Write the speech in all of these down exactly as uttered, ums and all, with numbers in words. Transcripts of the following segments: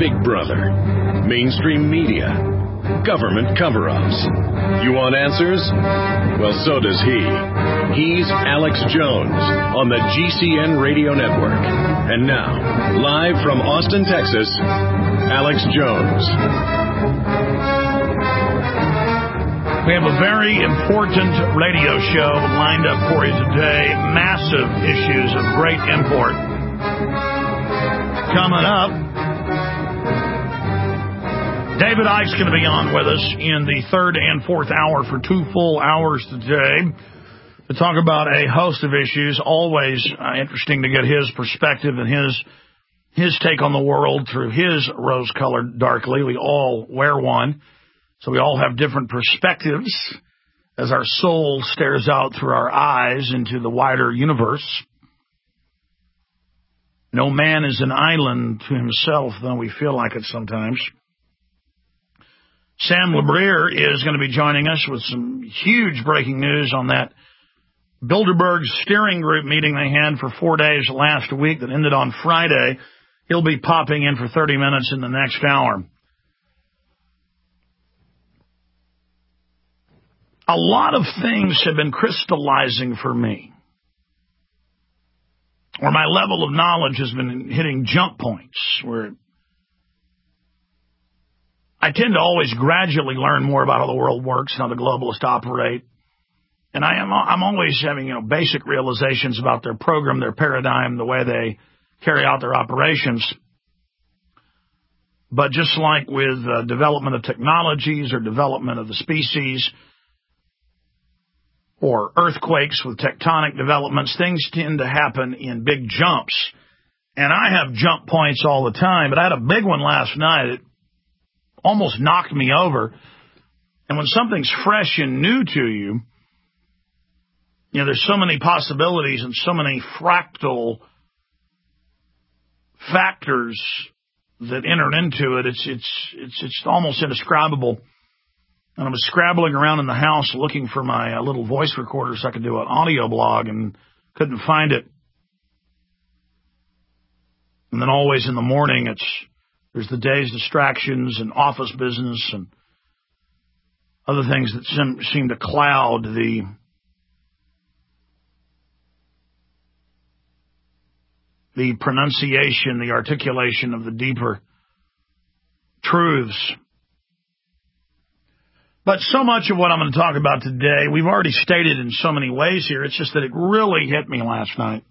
Big Brother, mainstream media, government cover-ups. You want answers? Well, so does he. He's Alex Jones on the G C N Radio Network. And now, live from Austin, Texas, Alex Jones. We have a very important radio show lined up for you today. Massive issues of great import. Coming up, David Icke's going to be on with us in the third and fourth hour for two full hours today to talk about a host of issues. Always uh, interesting to get his perspective and his his take on the world through his rose-colored darkly. We all wear one. So we all have different perspectives as our soul stares out through our eyes into the wider universe. No man is an island to himself, though we feel like it sometimes. Sam LeBrier is going to be joining us with some huge breaking news on that Bilderberg steering group meeting they had for four days last week that ended on Friday. He'll be popping in for thirty minutes in the next hour. A lot of things have been crystallizing for me, where my level of knowledge has been hitting jump points, where I tend to always gradually learn more about how the world works and how the globalists operate. And I am, I'm always having, you know, basic realizations about their program, their paradigm, the way they carry out their operations. But just like with uh, development of technologies or development of the species, or earthquakes with tectonic developments, things tend to happen in big jumps. And I have jump points all the time, but I had a big one last night. It almost knocked me over. And when something's fresh and new to you, you know, there's so many possibilities and so many fractal factors that enter into it. It's, it's, it's, it's almost indescribable. And I was scrabbling around in the house looking for my uh, little voice recorder so I could do an audio blog and couldn't find it. And then always in the morning, it's there's the day's distractions and office business and other things that seem, seem to cloud the the pronunciation, the articulation of the deeper truths. But so much of what I'm going to talk about today, we've already stated in so many ways here. It's just that it really hit me last night,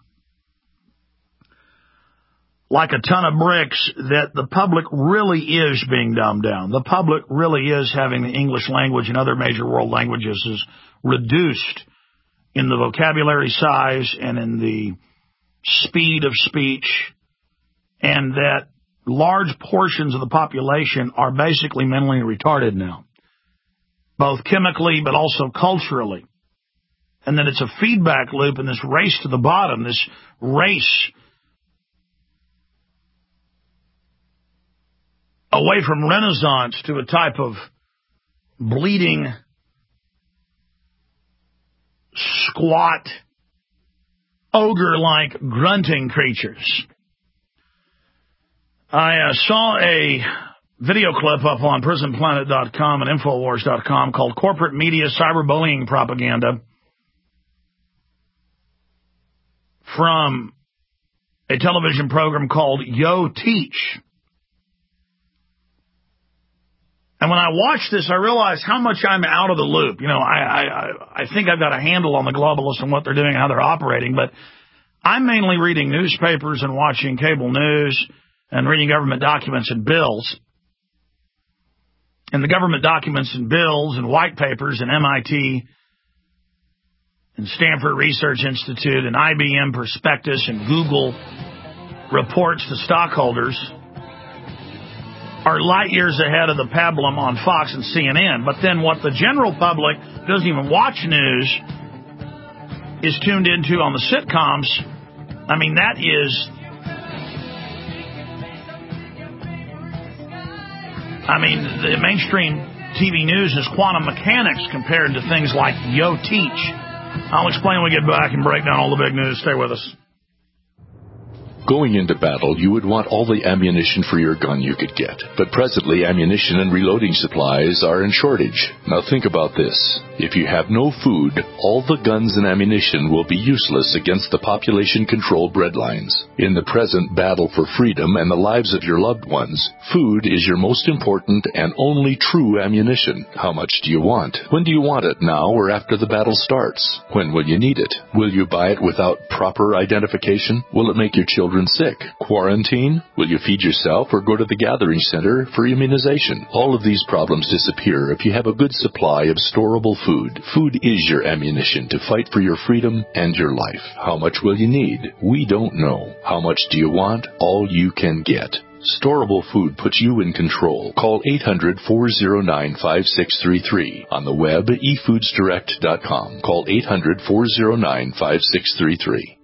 like a ton of bricks, that the public really is being dumbed down. The public really is having the English language and other major world languages is reduced in the vocabulary size and in the speed of speech, and that large portions of the population are basically mentally retarded now, both chemically but also culturally. And then it's a feedback loop in this race to the bottom, this race away from Renaissance to a type of bleeding, squat, ogre-like grunting creatures. I uh, saw a video clip up on prison planet dot com and infowars dot com called Corporate Media Cyberbullying Propaganda from a television program called Yo Teach. And when I watched this, I realized how much I'm out of the loop. You know, I, I, I think I've got a handle on the globalists and what they're doing and how they're operating, but I'm mainly reading newspapers and watching cable news and reading government documents and bills. And the government documents and bills and white papers and M I T and Stanford Research Institute and I B M prospectus and Google reports to stockholders are light years ahead of the pablum on Fox and C N N. But then what the general public doesn't even watch news is tuned into on the sitcoms. I mean, that is... I mean, the mainstream T V news is quantum mechanics compared to things like Yo Teach. I'll explain when we get back and break down all the big news. Stay with us. Going into battle, you would want all the ammunition for your gun you could get. But presently, ammunition and reloading supplies are in shortage. Now think about this. If you have no food, all the guns and ammunition will be useless against the population-controlled breadlines. In the present battle for freedom and the lives of your loved ones, food is your most important and only true ammunition. How much do you want? When do you want it, now or after the battle starts? When will you need it? Will you buy it without proper identification? Will it make your children sick? Quarantine? Will you feed yourself or go to the gathering center for immunization? All of these problems disappear if you have a good supply of storable food. Food is your ammunition to fight for your freedom and your life. How much will you need? We don't know. How much do you want? All you can get. Storable food puts you in control. Call eight hundred, four oh nine, five six three three. On the web, e foods direct dot com. Call eight hundred, four oh nine, five six three three.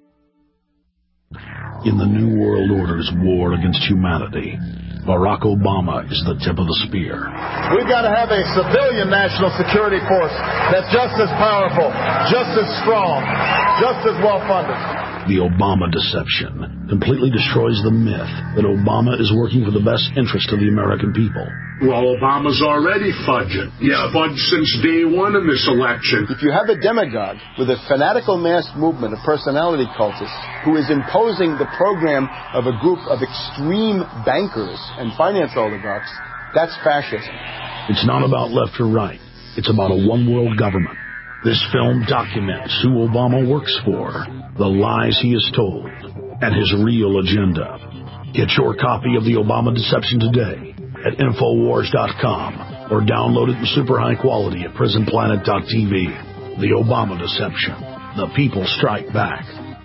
In the New World Order's war against humanity, Barack Obama is the tip of the spear. We've got to have a civilian national security force that's just as powerful, just as strong, just as well-funded. The Obama deception completely destroys the myth that Obama is working for the best interest of the American people. Well, Obama's already fudging. He's yeah. fudged since day one in this election. If you have a demagogue with a fanatical mass movement of personality cultists who is imposing the program of a group of extreme bankers and finance oligarchs, that's fascism. It's not about left or right. It's about a one-world government. This film documents who Obama works for, the lies he has told, and his real agenda. Get your copy of The Obama Deception today at Infowars dot com or download it in super high quality at Prison Planet dot t v. The Obama Deception. The people strike back.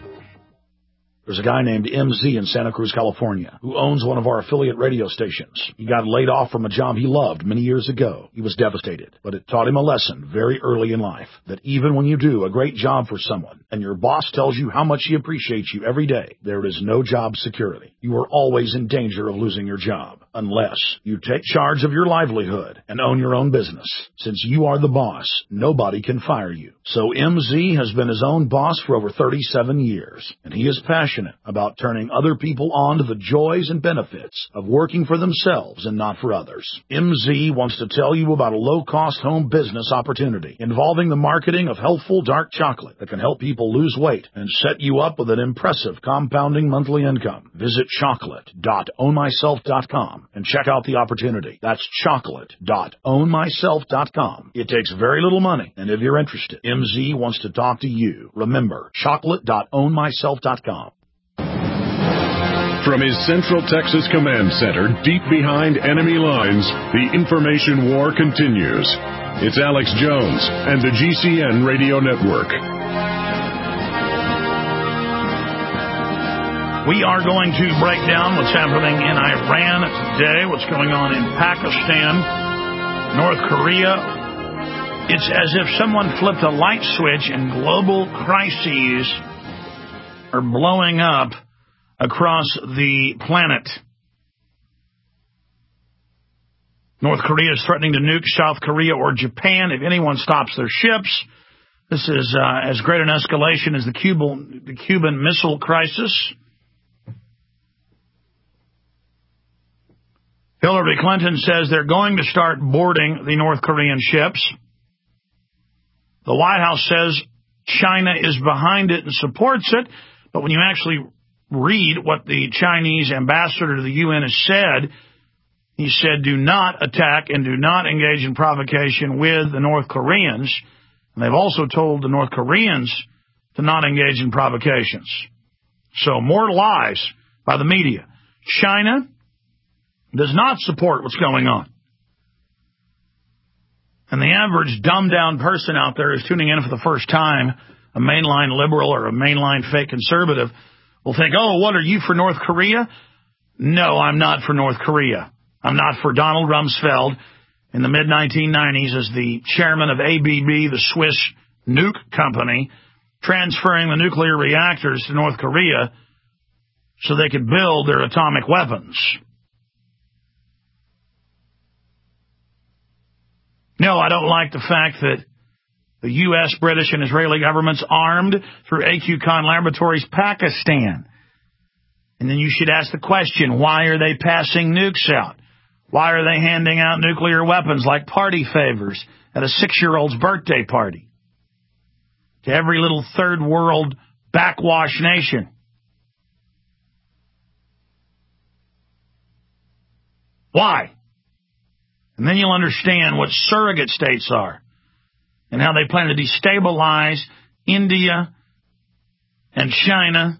There's a guy named M Z in Santa Cruz, California, who owns one of our affiliate radio stations. He got laid off from a job he loved many years ago. He was devastated, but it taught him a lesson very early in life, that even when you do a great job for someone and your boss tells you how much he appreciates you every day, there is no job security. You are always in danger of losing your job, unless you take charge of your livelihood and own your own business. Since you are the boss, nobody can fire you. So M Z has been his own boss for over thirty-seven years, and he is passionate about turning other people on to the joys and benefits of working for themselves and not for others. M Z wants to tell you about a low-cost home business opportunity involving the marketing of healthful dark chocolate that can help people lose weight and set you up with an impressive compounding monthly income. Visit chocolate dot own myself dot com and check out the opportunity. That's chocolate dot own myself dot com. It takes very little money, and if you're interested, M Z wants to talk to you. Remember, chocolate dot own myself dot com. From his Central Texas Command Center, deep behind enemy lines, the information war continues. It's Alex Jones and the G C N Radio Network. We are going to break down what's happening in Iran today, what's going on in Pakistan, North Korea. It's as if someone flipped a light switch and global crises are blowing up across the planet. North Korea is threatening to nuke South Korea or Japan if anyone stops their ships. This is uh, as great an escalation as the Cuban, the Cuban Missile Crisis. Hillary Clinton says they're going to start boarding the North Korean ships. The White House says China is behind it and supports it, but when you actually read what the Chinese ambassador to the U N has said, he said, do not attack and do not engage in provocation with the North Koreans. And they've also told the North Koreans to not engage in provocations. So more lies by the media. China does not support what's going on. And the average dumbed-down person out there is tuning in for the first time, a mainline liberal or a mainline fake conservative, will think, oh, what, are you for North Korea? No, I'm not for North Korea. I'm not for Donald Rumsfeld in the mid nineteen nineties as the chairman of A B B, the Swiss nuke company, transferring the nuclear reactors to North Korea so they could build their atomic weapons. No, I don't like the fact that the U S, British, and Israeli governments armed through A Q Khan Laboratories Pakistan. And then you should ask the question, why are they passing nukes out? Why are they handing out nuclear weapons like party favors at a six-year-old's birthday party to every little third world backwash nation? Why? And then you'll understand what surrogate states are and how they plan to destabilize India and China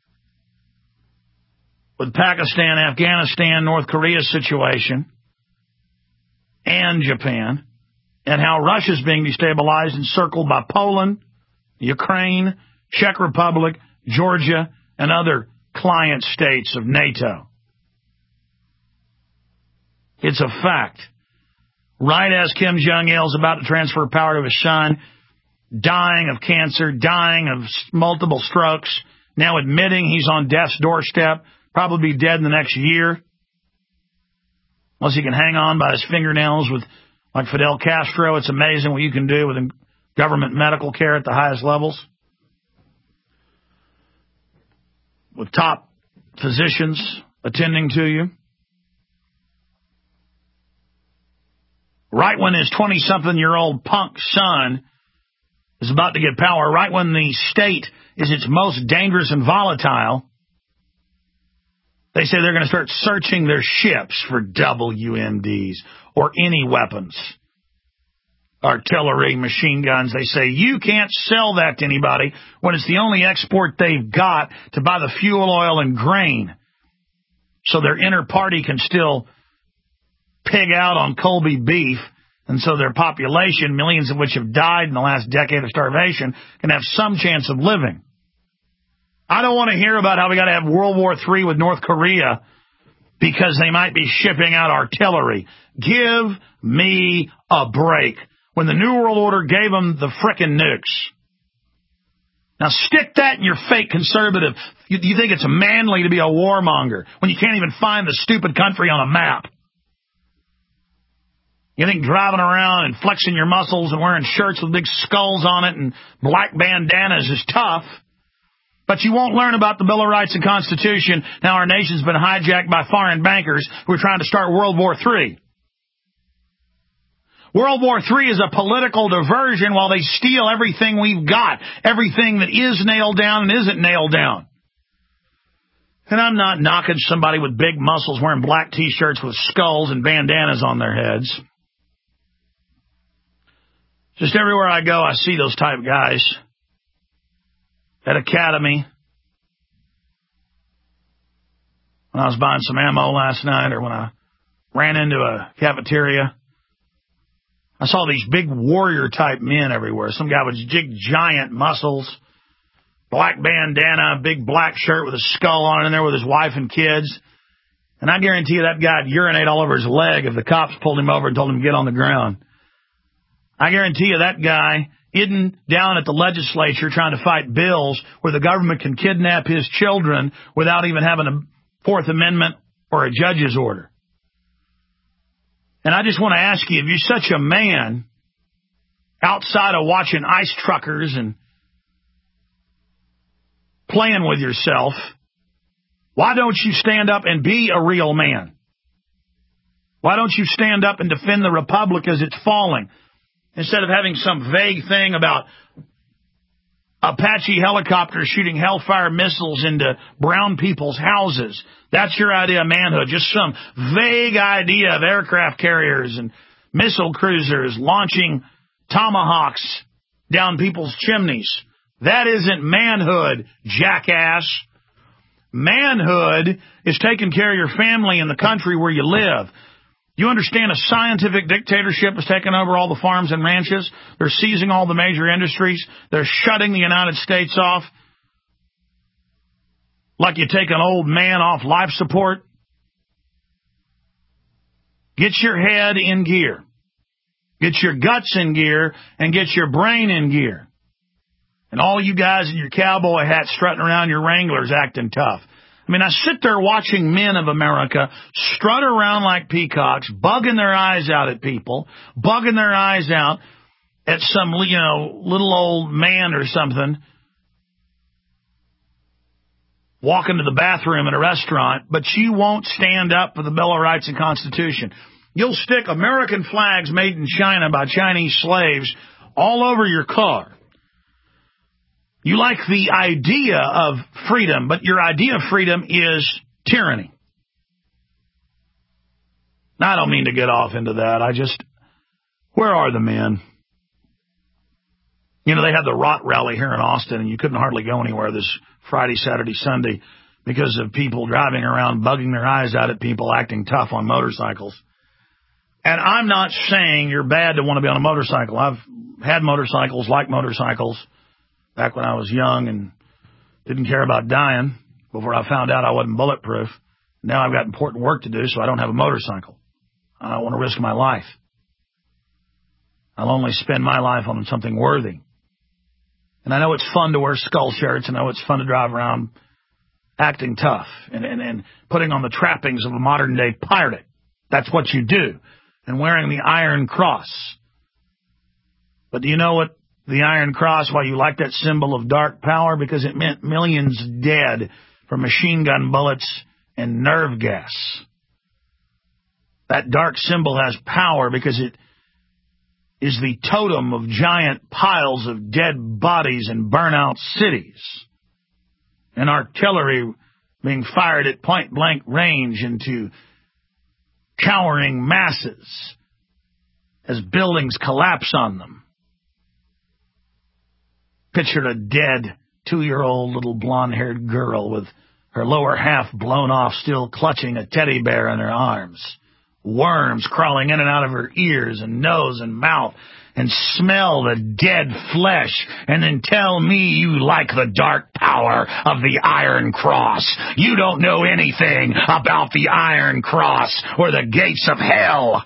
with Pakistan, Afghanistan, North Korea situation, and Japan, and how Russia's being destabilized and circled by Poland, Ukraine, Czech Republic, Georgia, and other client states of NATO. It's a fact. Right as Kim Jong-il is about to transfer power to his son, dying of cancer, dying of multiple strokes, now admitting he's on death's doorstep, probably be dead in the next year, unless he can hang on by his fingernails with, like Fidel Castro. It's amazing what you can do with government medical care at the highest levels, with top physicians attending to you. Right when his twenty-something-year-old punk son is about to get power, right when the state is its most dangerous and volatile, they say they're going to start searching their ships for W M Ds or any weapons. Artillery, machine guns. They say you can't sell that to anybody when it's the only export they've got to buy the fuel oil and grain. So their inner party can still pig out on Colby beef, and so their population, millions of which have died in the last decade of starvation, can have some chance of living. I don't want to hear about how we got to have World War Three with North Korea because they might be shipping out artillery. Give me a break. When the New World Order gave them the frickin' nukes. Now stick that in your fake conservative. You, you think it's manly to be a warmonger when you can't even find the stupid country on a map. You think driving around and flexing your muscles and wearing shirts with big skulls on it and black bandanas is tough. But you won't learn about the Bill of Rights and Constitution. Now our nation's been hijacked by foreign bankers who are trying to start World War Three. World War Three is a political diversion while they steal everything we've got, everything that is nailed down and isn't nailed down. And I'm not knocking somebody with big muscles wearing black T-shirts with skulls and bandanas on their heads. Just everywhere I go, I see those type of guys. At Academy, when I was buying some ammo last night, or when I ran into a cafeteria, I saw these big warrior-type men everywhere. Some guy with big, giant muscles, black bandana, big black shirt with a skull on it in there with his wife and kids. And I guarantee you that guy'd urinate all over his leg if the cops pulled him over and told him to get on the ground. I guarantee you that guy isn't down at the legislature trying to fight bills where the government can kidnap his children without even having a Fourth Amendment or a judge's order. And I just want to ask you, if you're such a man outside of watching ice truckers and playing with yourself, why don't you stand up and be a real man? Why don't you stand up and defend the republic as it's falling? Instead of having some vague thing about Apache helicopters shooting Hellfire missiles into brown people's houses. That's your idea of manhood. Just some vague idea of aircraft carriers and missile cruisers launching tomahawks down people's chimneys. That isn't manhood, jackass. Manhood is taking care of your family in the country where you live. You understand a scientific dictatorship is taking over all the farms and ranches? They're seizing all the major industries. They're shutting the United States off like you take an old man off life support. Get your head in gear. Get your guts in gear and get your brain in gear. And all you guys in your cowboy hats strutting around your Wranglers acting tough. I mean, I sit there watching men of America strut around like peacocks, bugging their eyes out at people, bugging their eyes out at some, you know, little old man or something walk into the bathroom at a restaurant, but you won't stand up for the Bill of Rights and Constitution. You'll stick American flags made in China by Chinese slaves all over your car. You like the idea of freedom, but your idea of freedom is tyranny. Now, I don't mean to get off into that. I just, where are the men? You know, they had the Rot Rally here in Austin, and you couldn't hardly go anywhere this Friday, Saturday, Sunday because of people driving around, bugging their eyes out at people, acting tough on motorcycles. And I'm not saying you're bad to want to be on a motorcycle. I've had motorcycles, like motorcycles, back when I was young and didn't care about dying before I found out I wasn't bulletproof. Now I've got important work to do, so I don't have a motorcycle. I don't want to risk my life. I'll only spend my life on something worthy. And I know it's fun to wear skull shirts, and I know it's fun to drive around acting tough and, and, and putting on the trappings of a modern-day pirate. That's what you do. And wearing the Iron Cross. But do you know what the Iron Cross, why you like that symbol of dark power? Because it meant millions dead from machine gun bullets and nerve gas. That dark symbol has power because it is the totem of giant piles of dead bodies in burnout cities, and artillery being fired at point-blank range into cowering masses as buildings collapse on them. Picture a dead two-year-old little blonde-haired girl with her lower half blown off, still clutching a teddy bear in her arms. Worms crawling in and out of her ears and nose and mouth, and smell the dead flesh, and then tell me you like the dark power of the Iron Cross. You don't know anything about the Iron Cross or the gates of hell.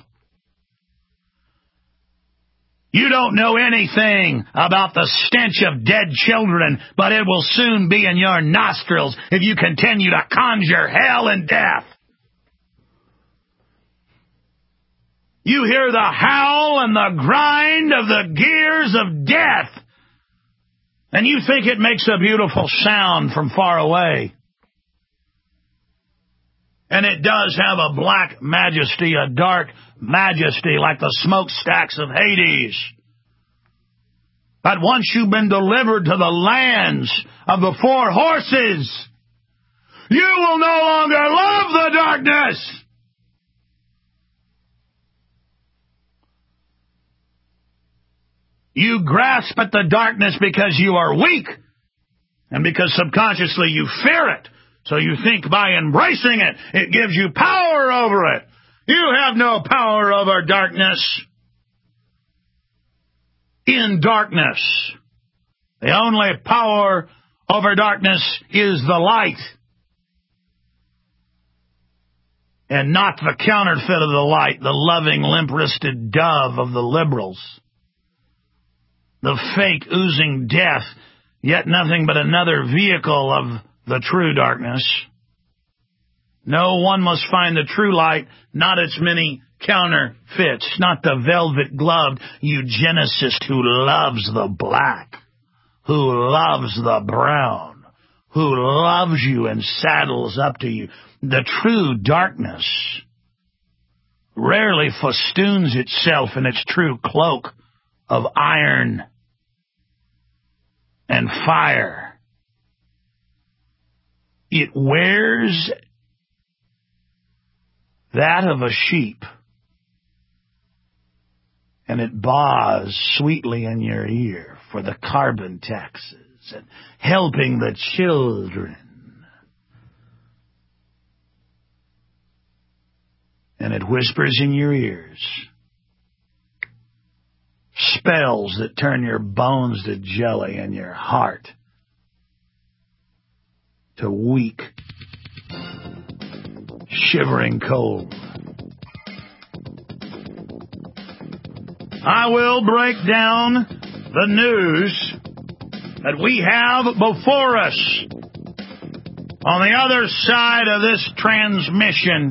You don't know anything about the stench of dead children, but it will soon be in your nostrils if you continue to conjure hell and death. You hear the howl and the grind of the gears of death, and you think it makes a beautiful sound from far away. And it does have a black majesty, a dark majesty, like the smokestacks of Hades. But once you've been delivered to the lands of the four horses, you will no longer love the darkness. You grasp at the darkness because you are weak, and because subconsciously you fear it. So you think by embracing it, it gives you power over it. You have no power over darkness. In darkness, the only power over darkness is the light, and not the counterfeit of the light, the loving, limp-wristed dove of the liberals. The fake oozing death, yet nothing but another vehicle of the true darkness. No, one must find the true light, not its many counterfeits, not the velvet-gloved eugenicist who loves the black, who loves the brown, who loves you and saddles up to you. The true darkness rarely festoons itself in its true cloak of iron and fire. It wears that of a sheep, and it baws sweetly in your ear for the carbon taxes and helping the children. And it whispers in your ears spells that turn your bones to jelly and your heart to weak, shivering cold. I will break down the news that we have before us on the other side of this transmission,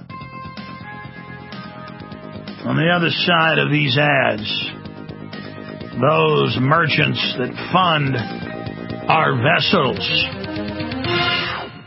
on the other side of these ads. Those merchants that fund our vessels.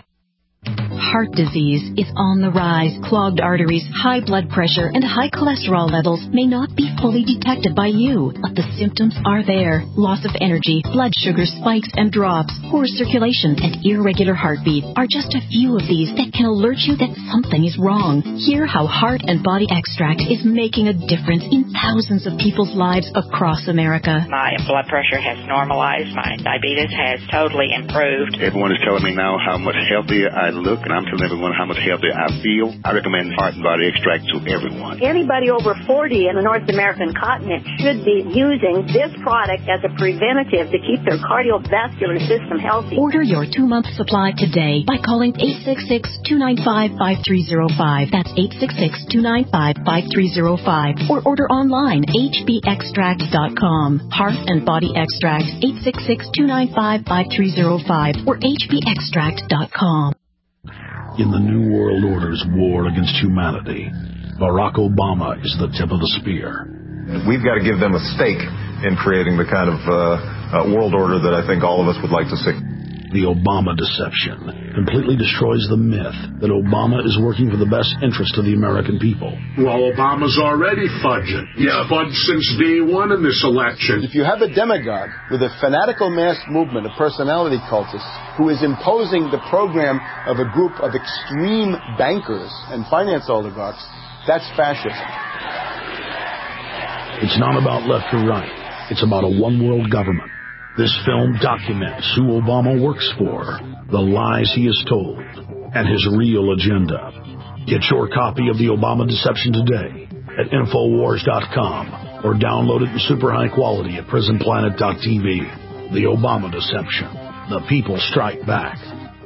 heart disease is on the rise. Clogged arteries, high blood pressure, and high cholesterol levels may not be fully detected by you, but the symptoms are there. Loss of energy, blood sugar spikes and drops, poor circulation, and irregular heartbeat are just a few of these that can alert you that something is wrong. Hear how Heart and Body Extract is making a difference in thousands of people's lives across America. My blood pressure has normalized. My diabetes has totally improved. Everyone is telling me now how much healthier I look, and I'm telling everyone how much healthier I feel. I recommend Heart and Body Extract to everyone. Anybody over forty in the North American continent should be using this product as a preventative to keep their cardiovascular system healthy. Order your two-month supply today by calling eight six six, two nine five, five three zero five. That's eight six six, two nine five, five three zero five. Or order online, h b extract dot com. Heart and Body Extract, eight six six, two nine five, five three zero five or h b extract dot com. In the New World Order's war against humanity, Barack Obama is the tip of the spear. We've got to give them a stake in creating the kind of uh, uh, world order that I think all of us would like to see. The Obama deception completely destroys the myth that Obama is working for the best interest of the American people. Well, Obama's already fudging. Yeah, fudged since day one in this election. If you have a demagogue with a fanatical mass movement of personality cultists who is imposing the program of a group of extreme bankers and finance oligarchs, that's fascism. It's not about left or right. It's about a one-world government. This film documents who Obama works for, the lies he has told, and his real agenda. Get your copy of The Obama Deception today at Infowars dot com or download it in super high quality at Prison Planet dot t v. The Obama Deception. The people strike back.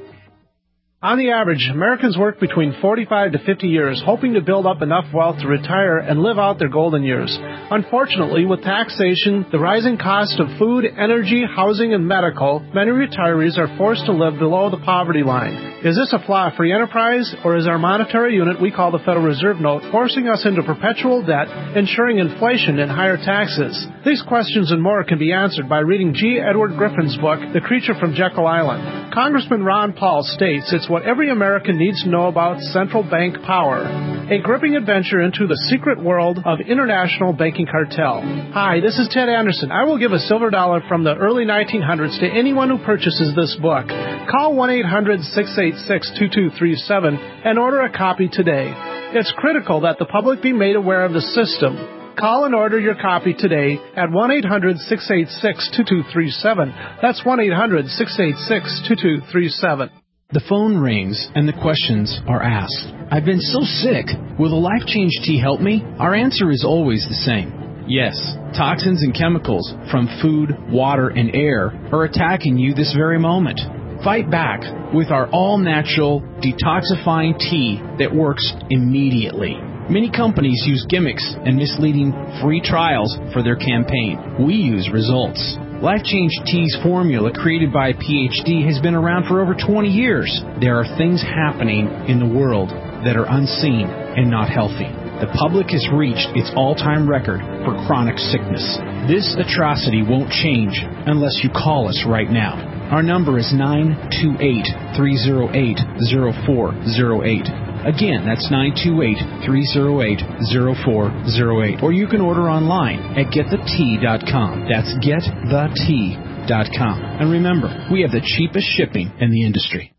On the average, Americans work between forty-five to fifty years, hoping to build up enough wealth to retire and live out their golden years. Unfortunately, with taxation, the rising cost of food, energy, housing, and medical, many retirees are forced to live below the poverty line. Is this a flaw free enterprise, or is our monetary unit we call the Federal Reserve Note forcing us into perpetual debt, ensuring inflation and higher taxes? These questions and more can be answered by reading G. Edward Griffin's book, The Creature from Jekyll Island. Congressman Ron Paul states it's what every American needs to know about central bank power. A gripping adventure into the secret world of international banking cartel. Hi, this is Ted Anderson. I will give a silver dollar from the early nineteen hundreds to anyone who purchases this book. Call one eight hundred, six eight six, two two three seven and order a copy today. It's critical that the public be made aware of the system. Call and order your copy today at one eight hundred, six eight six, two two three seven. That's one eight hundred, six eight six, two two three seven. The phone rings and the questions are asked. I've been so sick. Will the Life Change Tea help me? Our answer is always the same. Yes, toxins and chemicals from food, water, and air are attacking you this very moment. Fight back with our all-natural detoxifying tea that works immediately. Many companies use gimmicks and misleading free trials for their campaign. We use results. Life Change Tea's formula, created by a P H D, has been around for over twenty years. There are things happening in the world that are unseen and not healthy. The public has reached its all-time record for chronic sickness. This atrocity won't change unless you call us right now. Our number is nine two eight, three oh eight, oh four oh eight. Again, that's nine two eight, three oh eight, oh four oh eight. Or you can order online at get the tea dot com. That's get the tea dot com. And remember, we have the cheapest shipping in the industry.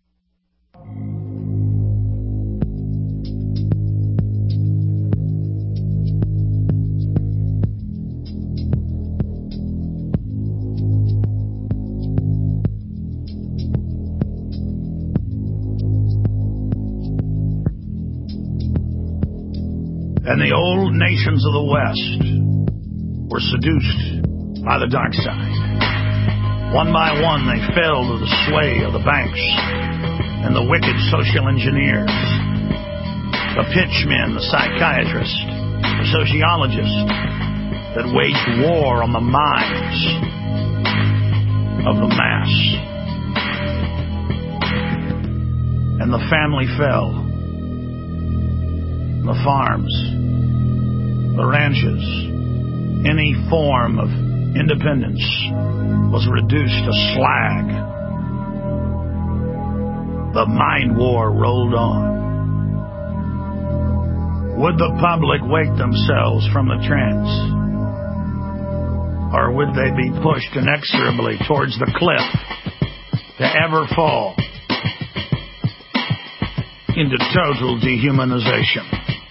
And the old nations of the West were seduced by the dark side. One by one, they fell to the sway of the banks and the wicked social engineers, the pitchmen, the psychiatrists, the sociologists that waged war on the minds of the mass. And the family fell. The farms, the ranches, any form of independence was reduced to slag. the mind war rolled on. Would the public wake themselves from the trance? Or would they be pushed inexorably towards the cliff to ever fall into total dehumanization?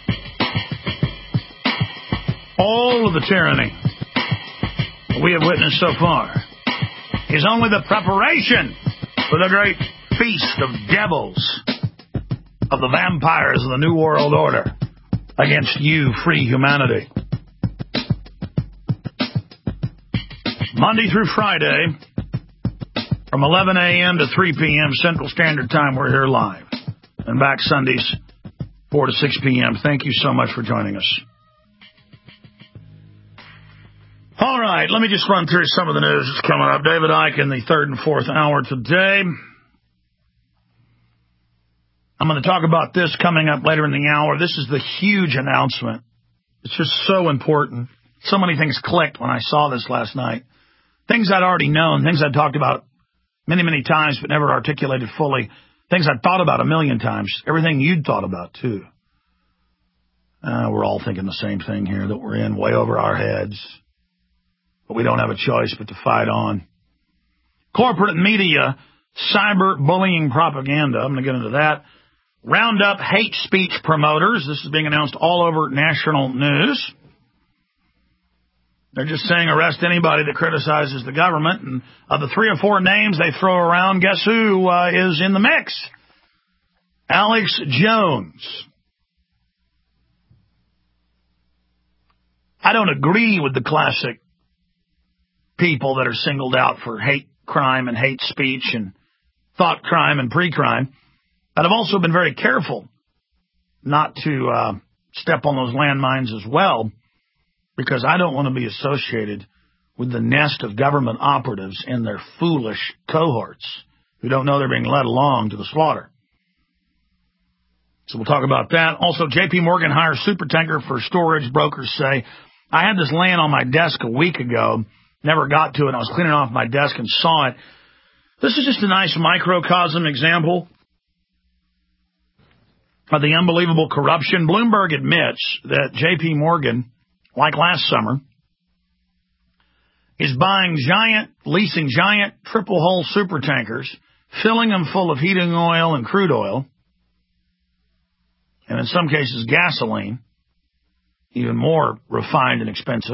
All of the tyranny we have witnessed so far is only the preparation for the great feast of devils, of the vampires of the New World Order against you, free humanity. Monday through Friday, from eleven a.m. to three p.m. Central Standard Time, we're here live. And back Sundays, four to six p.m. Thank you so much for joining us. All right, let me just run through some of the news that's coming up. David Icke in the third and fourth hour today. I'm going to talk about this coming up later in the hour. This is the huge announcement. It's just so important. So many things clicked when I saw this last night. Things I'd already known, things I'd talked about many, many times but never articulated fully. Things I'd thought about a million times. Everything you'd thought about, too. Uh, we're all thinking the same thing here, that we're in way over our heads. But we don't have a choice but to fight on. Corporate media, cyber bullying propaganda. I'm going to get into that. Round up hate speech promoters. This is being announced all over national news. They're just saying arrest anybody that criticizes the government. And of the three or four names they throw around, guess who uh, is in the mix? Alex Jones. I don't agree with the classic people that are singled out for hate crime and hate speech and thought crime and pre-crime. But I've also been very careful not to uh, step on those landmines as well, because I don't want to be associated with the nest of government operatives and their foolish cohorts who don't know they're being led along to the slaughter. So we'll talk about that. Also, J P Morgan hires supertanker for storage, brokers say. I had this laying on my desk a week ago, never got to it. I was cleaning off my desk and saw it. This is just a nice microcosm example of the unbelievable corruption. Bloomberg admits that J P Morgan, like last summer, is buying giant, leasing giant triple-hull supertankers, filling them full of heating oil and crude oil, and in some cases gasoline, even more refined and expensive.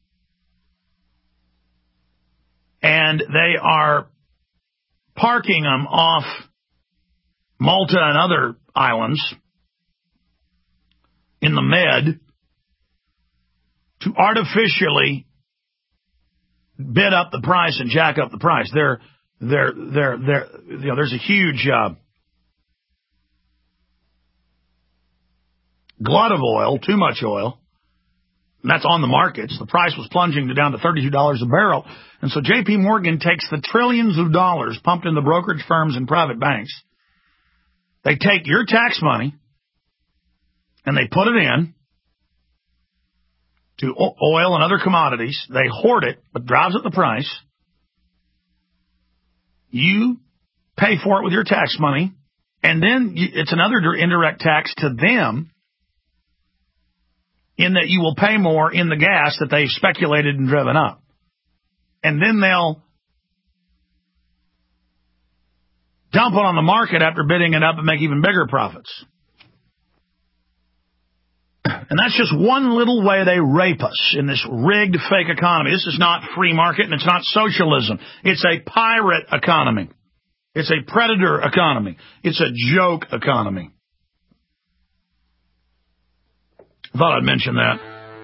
And they are parking them off Malta and other islands in the Med to artificially bid up the price and jack up the price. They're, they're, they're, they're, you know, there's a huge uh, glut of oil, too much oil, and that's on the markets. The price was plunging to down to thirty-two dollars a barrel. And so J P Morgan takes the trillions of dollars pumped into brokerage firms and private banks. They take your tax money and they put it in to oil and other commodities. They hoard it, but drives up the price. You pay for it with your tax money, and then you, it's another indirect tax to them in that you will pay more in the gas that they've speculated and driven up. And then they'll dump it on the market after bidding it up and make even bigger profits. And that's just one little way they rape us in this rigged fake economy. This is not free market and it's not socialism. It's a pirate economy. It's a predator economy. It's a joke economy. I thought I'd mention that.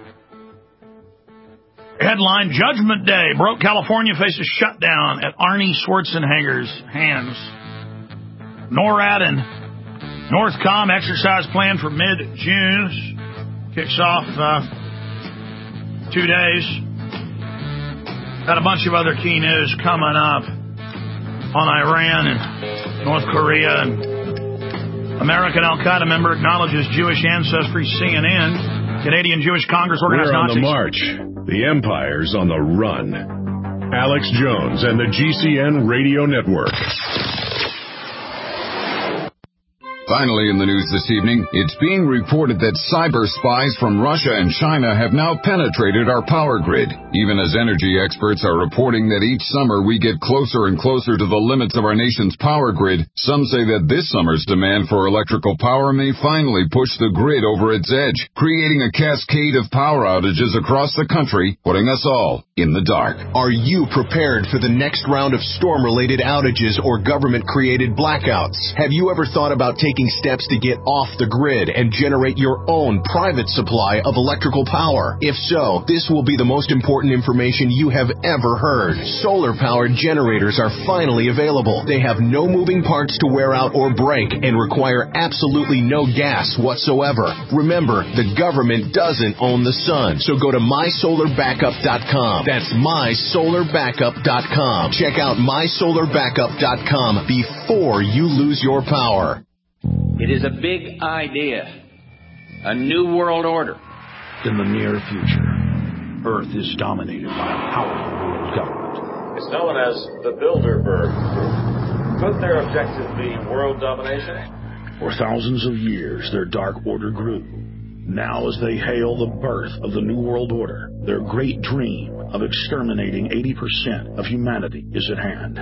Headline, Judgment Day. Broke California faces shutdown at Arnie Schwarzenegger's hands. NORAD and Northcom exercise plan for mid-June. Kicks off uh, two days. Got a bunch of other key news coming up on Iran and North Korea. And American Al-Qaeda member acknowledges Jewish ancestry. C N N. Canadian Jewish Congress organized We're on Nazis. the march. The empire's on the run. Alex Jones and the G C N Radio Network. Finally, in the news this evening, it's being reported that cyber spies from Russia and China have now penetrated our power grid. Even as energy experts are reporting that each summer we get closer and closer to the limits of our nation's power grid, some say that this summer's demand for electrical power may finally push the grid over its edge, creating a cascade of power outages across the country, putting us all in the dark. Are you prepared for the next round of storm-related outages or government-created blackouts? Have you ever thought about taking steps to get off the grid and generate your own private supply of electrical power? If so, this will be the most important information you have ever heard. Solar-powered generators are finally available. They have no moving parts to wear out or break and require absolutely no gas whatsoever. Remember, the government doesn't own the sun, so go to my solar backup dot com. That's my solar backup dot com. Check out my solar backup dot com before you lose your power. It is a big idea, a new world order. In the near future, Earth is dominated by a powerful world government. It's known as the Bilderberg Group. Could their objective be world domination? For thousands of years, their dark order grew. Now, as they hail the birth of the New World Order, their great dream of exterminating eighty percent of humanity is at hand.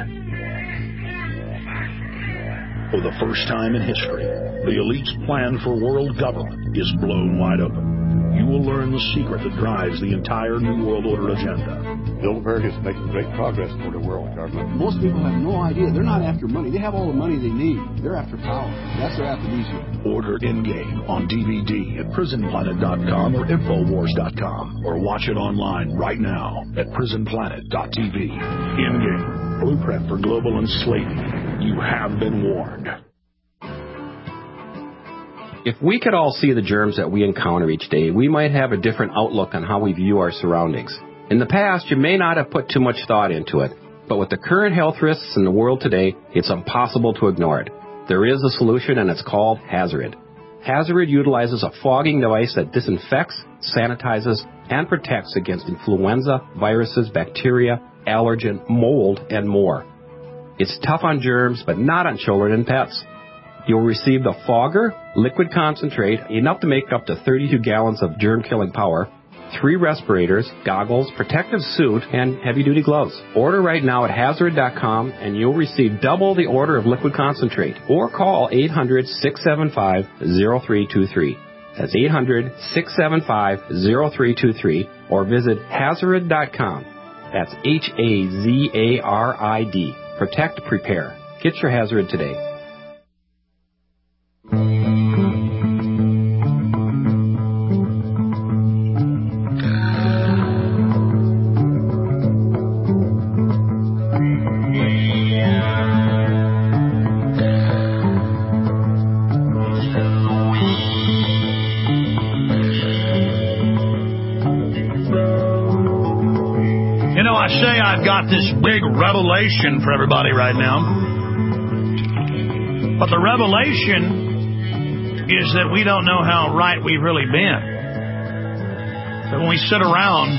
For the first time in history, the elite's plan for world government is blown wide open. You will learn the secret that drives the entire New World Order agenda. Bilderberg is making great progress toward a world government. Most people have no idea. They're not after money. They have all the money they need. They're after power. That's their aphrodisiac. Order Endgame on D V D at prison planet dot com or infowars dot com, or watch it online right now at prison planet dot t v. Endgame, blueprint for global enslavement. You have been warned. If we could all see the germs that we encounter each day, we might have a different outlook on how we view our surroundings. In the past, you may not have put too much thought into it, but with the current health risks in the world today, it's impossible to ignore it. There is a solution, and it's called Hazarid. Hazarid utilizes a fogging device that disinfects, sanitizes, and protects against influenza, viruses, bacteria, allergen, mold, and more. It's tough on germs, but not on children and pets. You'll receive the fogger, liquid concentrate, enough to make up to thirty-two gallons of germ-killing power, three respirators, goggles, protective suit, and heavy-duty gloves. Order right now at Hazarid dot com, and you'll receive double the order of liquid concentrate. Or call eight hundred, six seven five, zero three two three. That's eight hundred, six seven five, zero three two three. Or visit Hazarid dot com. That's H A Z A R I D. Protect, prepare. Get your Hazarid today. I've got this big revelation for everybody right now. But the revelation is that we don't know how right we've really been. That when we sit around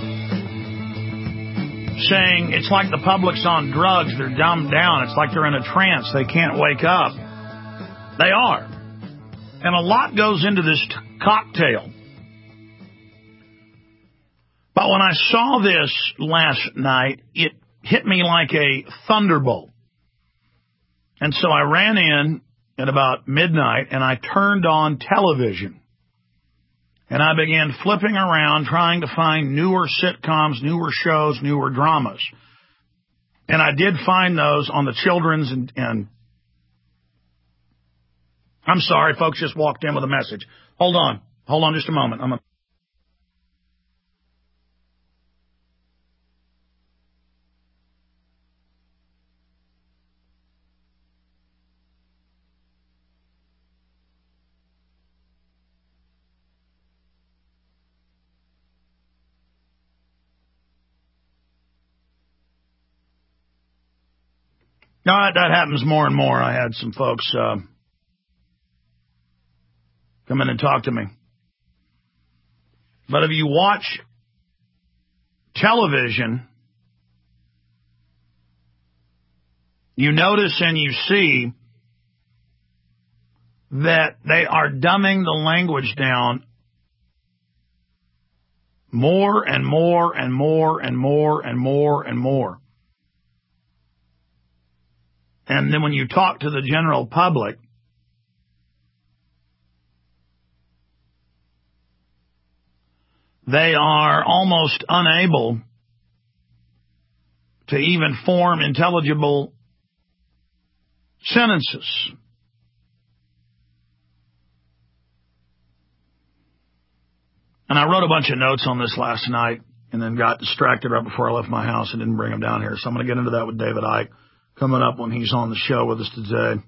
saying it's like the public's on drugs, they're dumbed down, it's like they're in a trance, they can't wake up. They are. And a lot goes into this t- cocktail. But when I saw this last night, it hit me like a thunderbolt. And so I ran in at about midnight and I turned on television. And I began flipping around trying to find newer sitcoms, newer shows, newer dramas. And I did find those on the children's and, and I'm sorry, folks just walked in with a message. Hold on. Hold on just a moment. I'm a No, that, that happens more and more. I had some folks uh, come in and talk to me. But if you watch television, you notice and you see that they are dumbing the language down more and more and more and more and more and more. And then when you talk to the general public, they are almost unable to even form intelligible sentences. And I wrote a bunch of notes on this last night and then got distracted right before I left my house and didn't bring them down here. So I'm going to get into that with David Icke coming up when he's on the show with us today.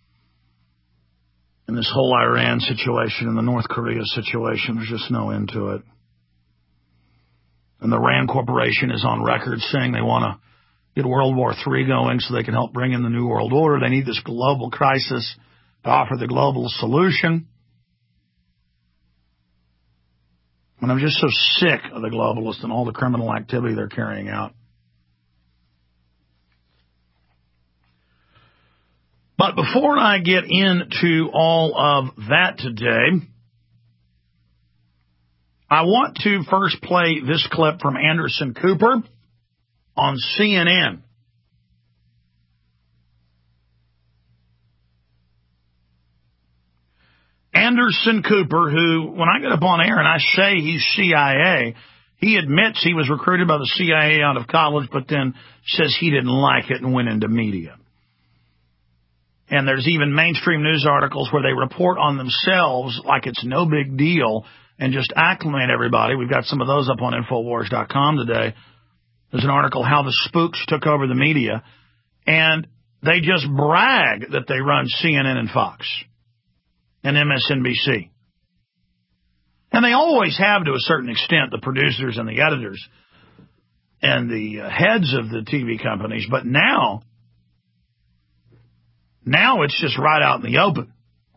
And this whole Iran situation and the North Korea situation, there's just no end to it. And the Rand Corporation is on record saying they want to get World War Three going so they can help bring in the New World Order. They need this global crisis to offer the global solution. And I'm just so sick of the globalists and all the criminal activity they're carrying out. But before I get into all of that today, I want to first play this clip from Anderson Cooper on C N N. Anderson Cooper, who, when I get up on air and I say he's C I A, he admits he was recruited by the C I A out of college, but then says he didn't like it and went into media. And there's even mainstream news articles where they report on themselves like it's no big deal and just acclimate everybody. We've got some of those up on Infowars dot com today. There's an article, How the Spooks Took Over the Media, and they just brag that they run C N N and Fox and M S N B C. And they always have, to a certain extent, the producers and the editors and the heads of the T V companies. But now, now it's just right out in the open.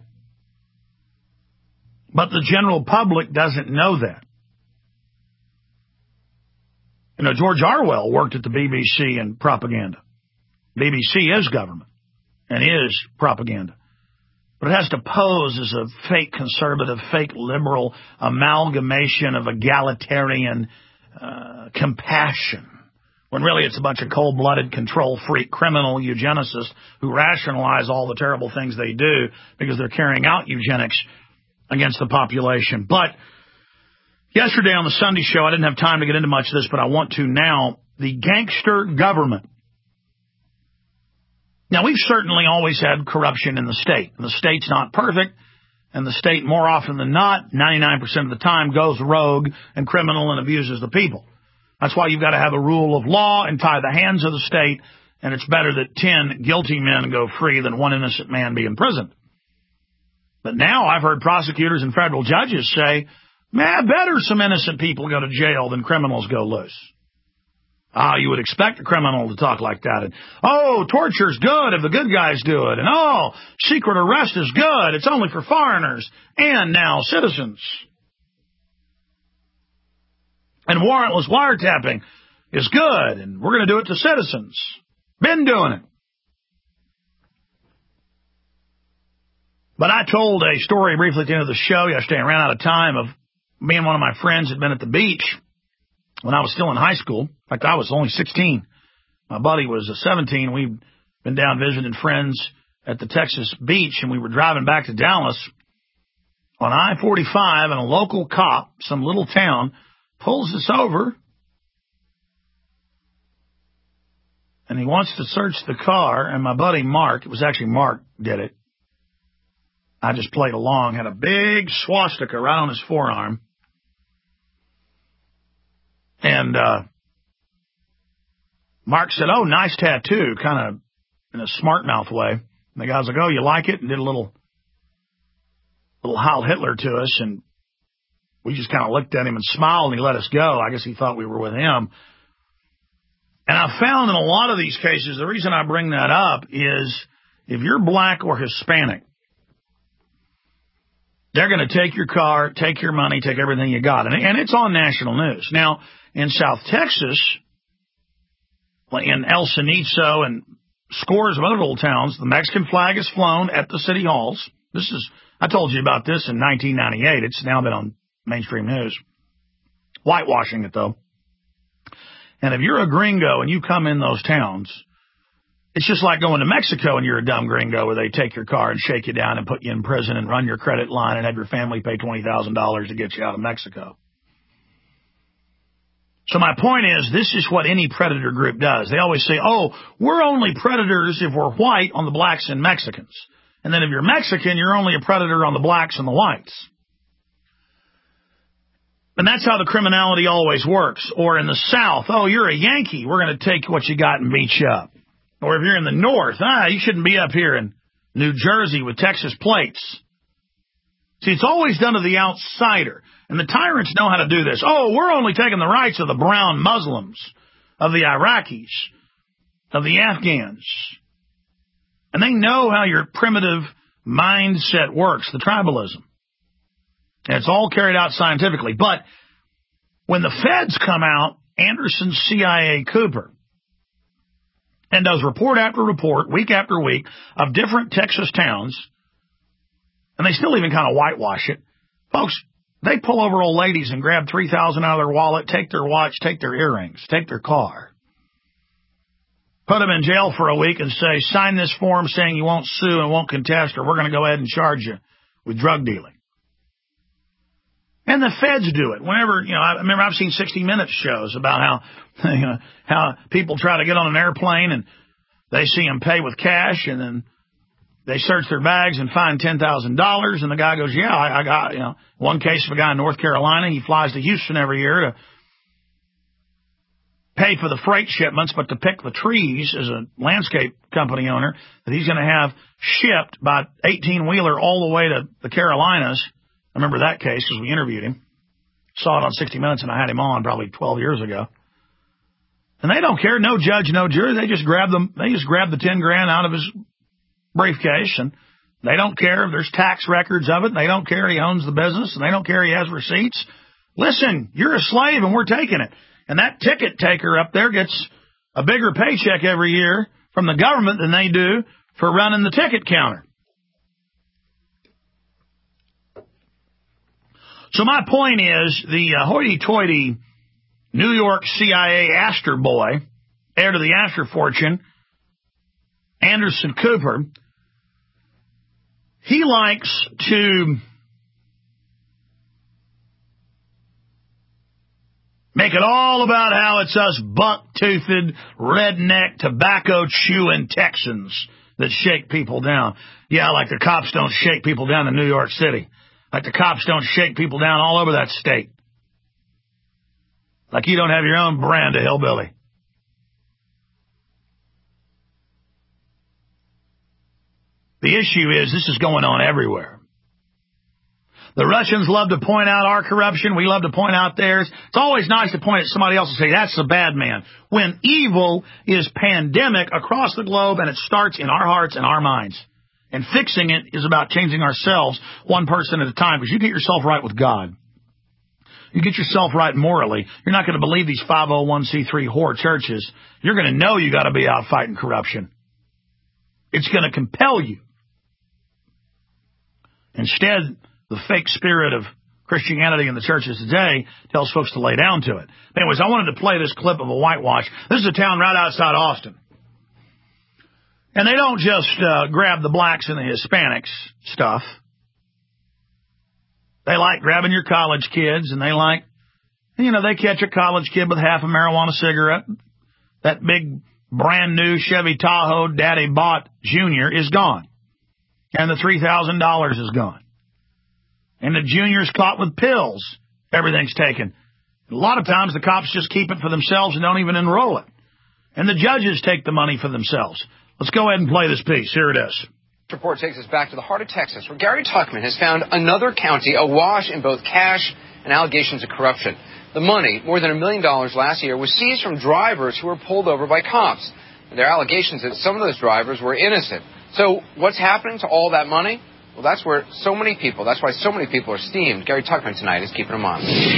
But the general public doesn't know that. You know, George Orwell worked at the B B C in propaganda. B B C is government and is propaganda. But it has to pose as a fake conservative, fake liberal amalgamation of egalitarian uh, compassion, when really it's a bunch of cold-blooded, control-freak, criminal eugenicists who rationalize all the terrible things they do because they're carrying out eugenics against the population. But yesterday on the Sunday show, I didn't have time to get into much of this, but I want to now. The gangster government. Now, we've certainly always had corruption in the state. And the state's not perfect, and the state, more often than not, ninety-nine percent of the time, goes rogue and criminal and abuses the people. That's why you've got to have a rule of law and tie the hands of the state, and it's better that ten guilty men go free than one innocent man be imprisoned. But now I've heard prosecutors and federal judges say, man, better some innocent people go to jail than criminals go loose. Ah, you would expect a criminal to talk like that. And, oh, torture's good if the good guys do it. And, oh, secret arrest is good. It's only for foreigners and now citizens. And warrantless wiretapping is good, and we're going to do it to citizens. Been doing it. But I told a story briefly at the end of the show yesterday and ran out of time of me and one of my friends had been at the beach when I was still in high school. In fact, I was only sixteen. My buddy was seventeen. We'd been down visiting friends at the Texas beach, and we were driving back to Dallas on I forty-five, and a local cop, some little town, pulls us over, and he wants to search the car, and my buddy Mark, it was actually Mark did it. I just played along, had a big swastika right on his forearm. And uh, Mark said, oh, nice tattoo, kind of in a smart mouth way. And the guy's like, oh, you like it? And did a little, little Heil Hitler to us. And we just kind of looked at him and smiled, and he let us go. I guess he thought we were with him. And I found in a lot of these cases, the reason I bring that up is if you're black or Hispanic, they're going to take your car, take your money, take everything you got. And, and it's on national news. Now, in South Texas, in El Cenizo and scores of other little towns, the Mexican flag is flown at the city halls This is, I told you about this in nineteen ninety-eight. It's now been on mainstream news. Whitewashing it, though. And if you're a gringo and you come in those towns, it's just like going to Mexico and you're a dumb gringo where they take your car and shake you down and put you in prison and run your credit line and have your family pay twenty thousand dollars to get you out of Mexico. So my point is, this is what any predator group does. They always say, oh, we're only predators if we're white on the blacks and Mexicans. And then if you're Mexican, you're only a predator on the blacks and the whites. And that's how the criminality always works. Or in the South, oh, you're a Yankee, we're going to take what you got and beat you up. Or if you're in the North, ah, you shouldn't be up here in New Jersey with Texas plates. See, it's always done to the outsider. And the tyrants know how to do this. Oh, we're only taking the rights of the brown Muslims, of the Iraqis, of the Afghans. And they know how your primitive mindset works, the tribalism. And it's all carried out scientifically. But when the feds come out, Anderson's C I A Cooper, and does report after report, week after week, of different Texas towns, and they still even kind of whitewash it. Folks, they pull over old ladies and grab three thousand dollars out of their wallet, take their watch, take their earrings, take their car, put them in jail for a week and say, sign this form saying you won't sue and won't contest, or we're going to go ahead and charge you with drug dealing. And the feds do it. Whenever, you know, I remember I've seen sixty minutes shows about how, you know, how people try to get on an airplane and they see them pay with cash, and then they search their bags and find ten thousand dollars, and the guy goes, yeah, I, I got, you know, one case of a guy in North Carolina. He flies to Houston every year to pay for the freight shipments, but to pick the trees as a landscape company owner that he's going to have shipped by eighteen-wheeler all the way to the Carolinas. I remember that case because we interviewed him. Saw it on sixty minutes, and I had him on probably twelve years ago. And they don't care. No judge, no jury. They just grab them. They just grab the ten grand out of his briefcase, and they don't care if there's tax records of it. And they don't care he owns the business, and they don't care he has receipts. Listen, you're a slave, and we're taking it. And that ticket taker up there gets a bigger paycheck every year from the government than they do for running the ticket counter. So my point is, the uh, hoity-toity New York C I A Astor boy, heir to the Astor fortune, Anderson Cooper, he likes to make it all about how it's us buck-toothed, redneck, tobacco-chewing Texans that shake people down. Yeah, like the cops don't shake people down in New York City. Like the cops don't shake people down all over that state. Like you don't have your own brand of hillbilly. The issue is this is going on everywhere. The Russians love to point out our corruption. We love to point out theirs. It's always nice to point at somebody else and say, that's the bad man. When evil is pandemic across the globe, and it starts in our hearts and our minds. And fixing it is about changing ourselves one person at a time, because you get yourself right with God. You get yourself right morally. You're not going to believe these five oh one c three whore churches. You're going to know you got to be out fighting corruption. It's going to compel you. Instead, the fake spirit of Christianity in the churches today tells folks to lay down to it. Anyways, I wanted to play this clip of a whitewash. This is a town right outside Austin. And they don't just uh, grab the blacks and the Hispanics stuff. They like grabbing your college kids, and they like, you know, they catch a college kid with half a marijuana cigarette. That big brand new Chevy Tahoe Daddy bought Junior is gone. And the three thousand dollars is gone. And the Junior's caught with pills. Everything's taken. A lot of times the cops just keep it for themselves and don't even enroll it. And the judges take the money for themselves. Let's go ahead and play this piece. Here it is. This report takes us back to the heart of Texas, where Gary Tuchman has found another county awash in both cash and allegations of corruption. The money, more than a million dollars last year, was seized from drivers who were pulled over by cops. And there are allegations that some of those drivers were innocent. So what's happening to all that money? Well, that's where so many people, that's why so many people are steamed. Gary Tuchman tonight is keeping them on.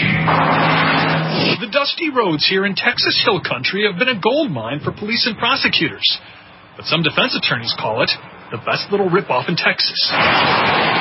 The dusty roads here in Texas Hill Country have been a gold mine for police and prosecutors. But some defense attorneys call it the best little ripoff in Texas.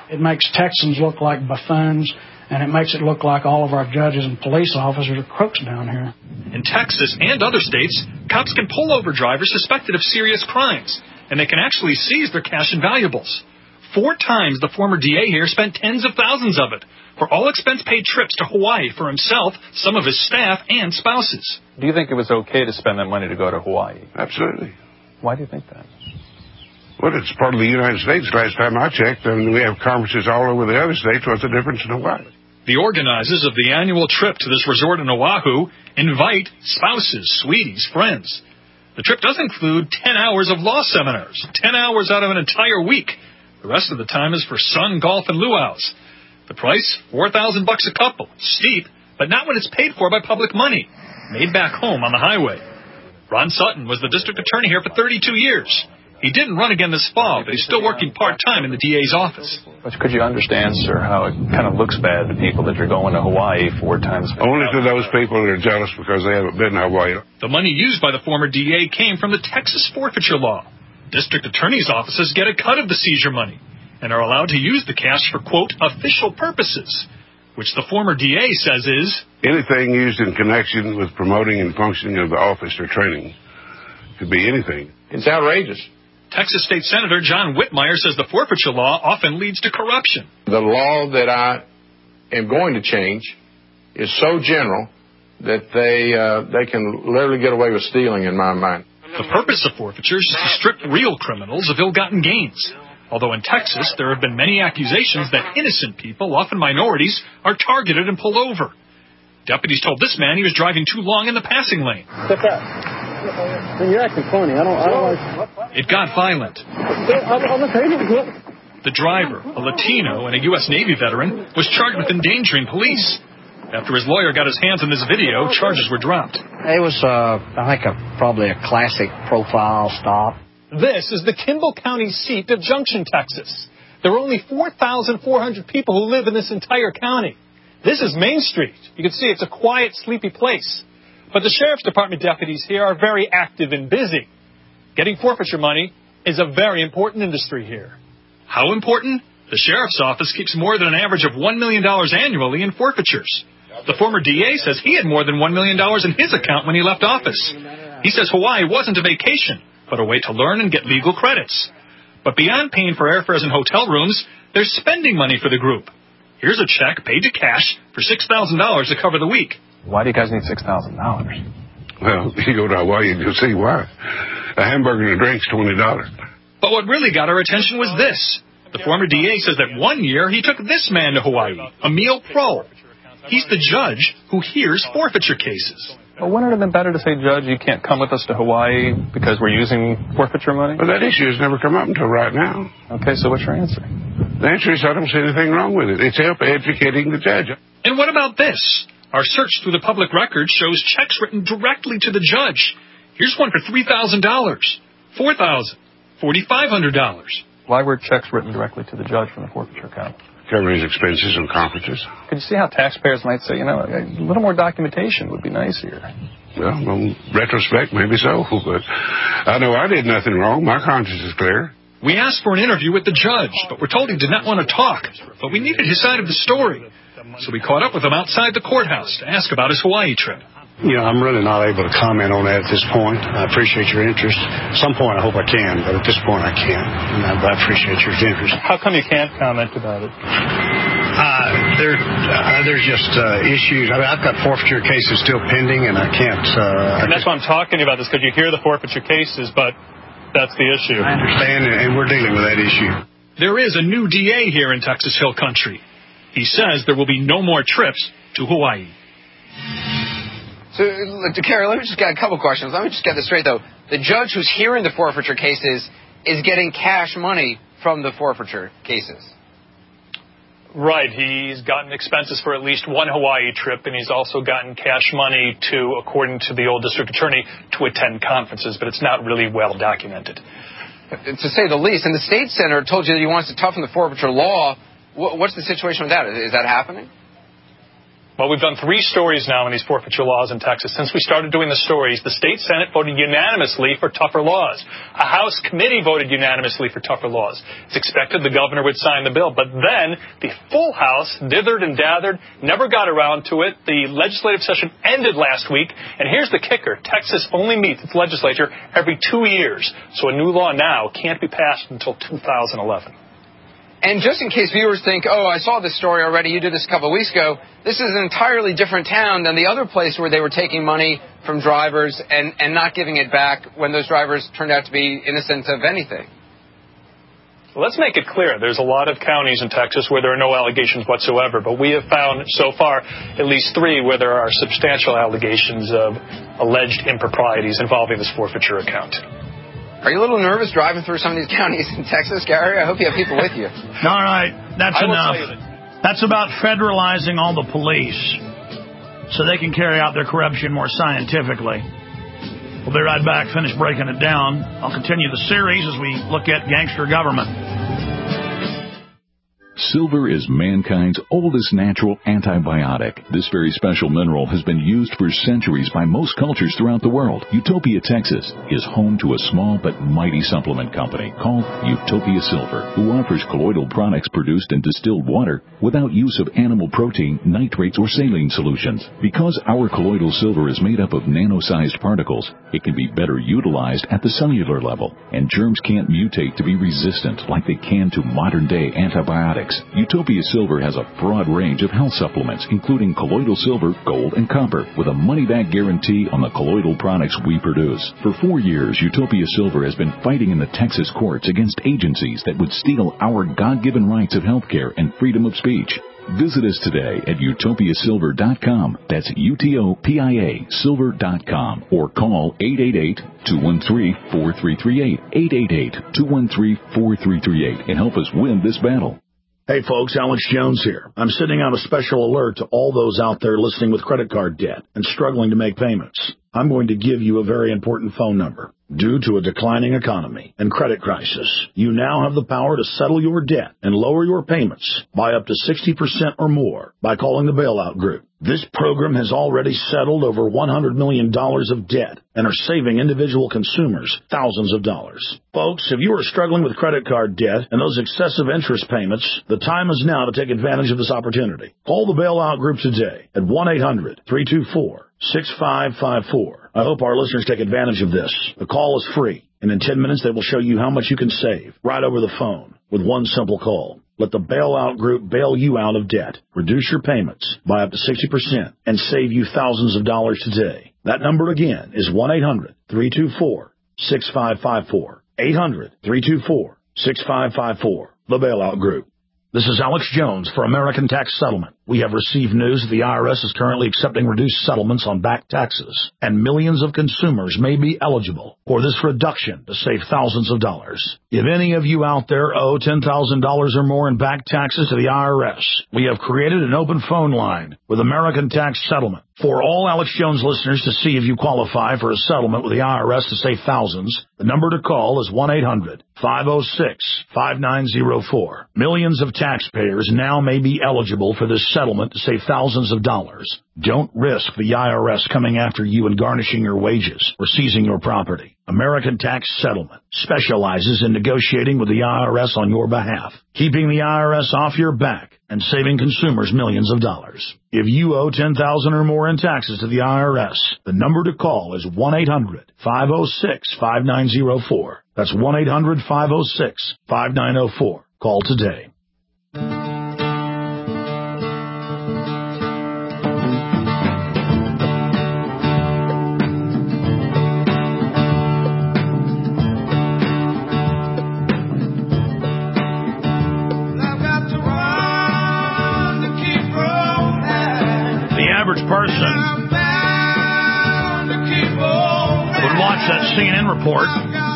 It makes Texans look like buffoons, and it makes it look like all of our judges and police officers are crooks down here. In Texas and other states, cops can pull over drivers suspected of serious crimes, and they can actually seize their cash and valuables. Four times the former D A here spent tens of thousands of it for all-expense-paid trips to Hawaii for himself, some of his staff, and spouses. Do you think it was okay to spend that money to go to Hawaii? Absolutely. Why do you think that? Well, it's part of the United States. Last time I checked, and we have conferences all over the other states. What's the difference in Hawaii? The organizers of the annual trip to this resort in Oahu invite spouses, sweeties, friends. The trip does include ten hours of law seminars, ten hours out of an entire week. The rest of the time is for sun, golf, and luau's. The price, four thousand bucks a couple. Steep, but not when it's paid for by public money, made back home on the highway. Ron Sutton was the district attorney here for thirty-two years. He didn't run again this fall, but he's still working part-time in the D A's office. But could you understand, sir, how it kind of looks bad to people that you're going to Hawaii four times? Only to those people that are jealous because they haven't been to Hawaii. The money used by the former D A came from the Texas forfeiture law. District attorney's offices get a cut of the seizure money and are allowed to use the cash for, quote, official purposes, which the former D A says is anything used in connection with promoting and functioning of the office or training. Could be anything. It's outrageous. Texas State Senator John Whitmire says the forfeiture law often leads to corruption. The law that I am going to change is so general that they uh, they can literally get away with stealing, in my mind. The purpose of forfeitures is to strip real criminals of ill-gotten gains. Although in Texas, there have been many accusations that innocent people, often minorities, are targeted and pulled over. Deputies told this man he was driving too long in the passing lane. Step out. You're acting funny. I don't, I don't like... It got violent. On the table, look. The driver, a Latino and a U S Navy veteran, was charged with endangering police. After his lawyer got his hands on this video, charges were dropped. It was, uh, I think, a, probably a classic profile stop. This is the Kimball County seat of Junction, Texas. There are only four thousand four hundred people who live in this entire county. This is Main Street. You can see it's a quiet, sleepy place. But the Sheriff's Department deputies here are very active and busy. Getting forfeiture money is a very important industry here. How important? The Sheriff's Office keeps more than an average of one million dollars annually in forfeitures. The former D A says he had more than one million dollars in his account when he left office. He says Hawaii wasn't a vacation, but a way to learn and get legal credits. But beyond paying for airfares and hotel rooms, there's spending money for the group. Here's a check paid to cash for six thousand dollars to cover the week. Why do you guys need six thousand dollars? Well, you go to Hawaii and you'll see why. A hamburger and a drink's twenty dollars. But what really got our attention was this. The former D A says that one year he took this man to Hawaii, Emil Pro. He's the judge who hears forfeiture cases. Well, wouldn't it have been better to say, Judge, you can't come with us to Hawaii because we're using forfeiture money? Well, that issue has never come up until right now. Okay, so what's your answer? The answer is I don't see anything wrong with it. It's help educating the judge. And what about this? Our search through the public record shows checks written directly to the judge. Here's one for three thousand dollars, four thousand dollars, four thousand five hundred dollars. Why were checks written directly to the judge from the forfeiture account? Cover his expenses and conferences. Could you see how taxpayers might say, you know, a little more documentation would be nice here? Well, in retrospect, maybe so, but I know I did nothing wrong. My conscience is clear. We asked for an interview with the judge, but we're told he did not want to talk. But we needed his side of the story. So we caught up with him outside the courthouse to ask about his Hawaii trip. You know, I'm really not able to comment on that at this point. I appreciate your interest. At some point, I hope I can, but at this point, I can't. And I, I appreciate your interest. How come you can't comment about it? Uh, there, uh, there's just uh, issues. I mean, I've got forfeiture cases still pending, and I can't. Uh, and that's why I'm talking about this, because you hear the forfeiture cases, but that's the issue. I understand, and we're dealing with that issue. There is a new D A here in Texas Hill Country. He says there will be no more trips to Hawaii. So, Carrie, let me just get a couple questions. Let me just get this straight, though. The judge who's hearing the forfeiture cases is getting cash money from the forfeiture cases. Right. He's gotten expenses for at least one Hawaii trip, and he's also gotten cash money to, according to the old district attorney, to attend conferences, but it's not really well documented. To say the least. And the state senator told you that he wants to toughen the forfeiture law. What's the situation with that? Is that happening? Well, we've done three stories now on these forfeiture laws in Texas. Since we started doing the stories, the state Senate voted unanimously for tougher laws. A House committee voted unanimously for tougher laws. It's expected the governor would sign the bill, but then the full House dithered and dathered, never got around to it. The legislative session ended last week, and here's the kicker. Texas only meets its legislature every two years, so a new law now can't be passed until two thousand eleven. And just in case viewers think, oh, I saw this story already, you did this a couple of weeks ago, this is an entirely different town than the other place where they were taking money from drivers and, and not giving it back when those drivers turned out to be innocent of anything. Well, let's make it clear. There's a lot of counties in Texas where there are no allegations whatsoever, but we have found so far at least three where there are substantial allegations of alleged improprieties involving this forfeiture account. Are you a little nervous driving through some of these counties in Texas, Gary? I hope you have people with you. All right, that's I enough. Will tell you that. That's about federalizing all the police so they can carry out their corruption more scientifically. We'll be right back, finish breaking it down. I'll continue the series as we look at gangster government. Silver is mankind's oldest natural antibiotic. This very special mineral has been used for centuries by most cultures throughout the world. Utopia, Texas is home to a small but mighty supplement company called Utopia Silver, who offers colloidal products produced in distilled water without use of animal protein, nitrates, or saline solutions. Because our colloidal silver is made up of nano-sized particles, it can be better utilized at the cellular level, and germs can't mutate to be resistant like they can to modern-day antibiotics. Utopia Silver has a broad range of health supplements, including colloidal silver, gold, and copper, with a money-back guarantee on the colloidal products we produce. For four years, Utopia Silver has been fighting in the Texas courts against agencies that would steal our God-given rights of health care and freedom of speech. Visit us today at utopia silver dot com. That's U T O P I A silver dot com. Or call eight eight eight, two one three, four three three eight, eight eight eight, two one three, four three three eight, and help us win this battle. Hey folks, Alex Jones here. I'm sending out a special alert to all those out there listening with credit card debt and struggling to make payments. I'm going to give you a very important phone number. Due to a declining economy and credit crisis, you now have the power to settle your debt and lower your payments by up to sixty percent or more by calling the Bailout Group. This program has already settled over one hundred million dollars of debt and are saving individual consumers thousands of dollars. Folks, if you are struggling with credit card debt and those excessive interest payments, the time is now to take advantage of this opportunity. Call the Bailout Group today at one eight hundred, three two four, six five five four. I hope our listeners take advantage of this. The call is free, and in ten minutes they will show you how much you can save right over the phone with one simple call. Let the Bailout Group bail you out of debt, reduce your payments by up to sixty percent, and save you thousands of dollars today. That number again is one eight hundred, three two four, six five five four. eight hundred, three two four, six five five four. The Bailout Group. This is Alex Jones for American Tax Settlement. We have received news that the I R S is currently accepting reduced settlements on back taxes, and millions of consumers may be eligible for this reduction to save thousands of dollars. If any of you out there owe ten thousand dollars or more in back taxes to the I R S, we have created an open phone line with American Tax Settlement for all Alex Jones listeners to see if you qualify for a settlement with the I R S to save thousands. The number to call is one eight hundred, five oh six, five nine oh four. Millions of taxpayers now may be eligible for this settlement to save thousands of dollars. Don't risk the I R S coming after you and garnishing your wages or seizing your property. American Tax Settlement specializes in negotiating with the I R S on your behalf, keeping the I R S off your back and saving consumers millions of dollars. If you owe ten thousand dollars or more in taxes to the I R S, the number to call is one eight hundred, five oh six, five nine oh four. That's one eight hundred, five oh six, five nine oh four. Call today. Person would watch that C N N report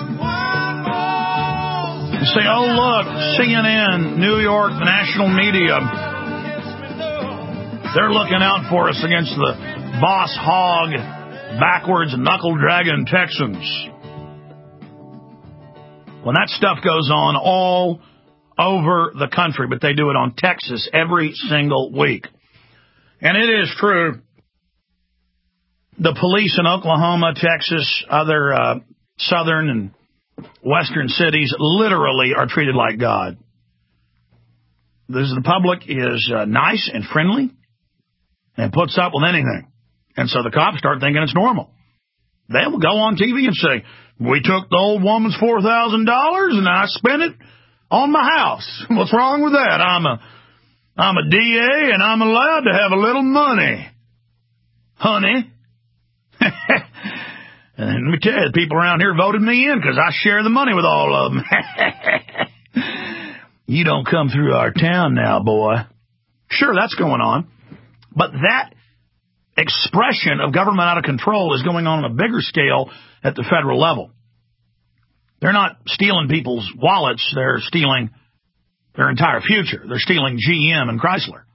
and say, oh, look, C N N, New York, the national media, they're looking out for us against the boss hog, backwards, knuckle-dragging Texans. When that stuff goes on all over the country, but they do it on Texas every single week. And it is true. The police in Oklahoma, Texas, other uh, southern and western cities literally are treated like God. This, the public is uh, nice and friendly and puts up with anything. And so the cops start thinking it's normal. They will go on T V and say, we took the old woman's four thousand dollars and I spent it on my house. What's wrong with that? I'm a, I'm a D A and I'm allowed to have a little money. Honey. And let me tell you, the people around here voted me in because I share the money with all of them. You don't come through our town now, boy. Sure, that's going on. But that expression of government out of control is going on on a bigger scale at the federal level. They're not stealing people's wallets. They're stealing their entire future. They're stealing G M and Chrysler.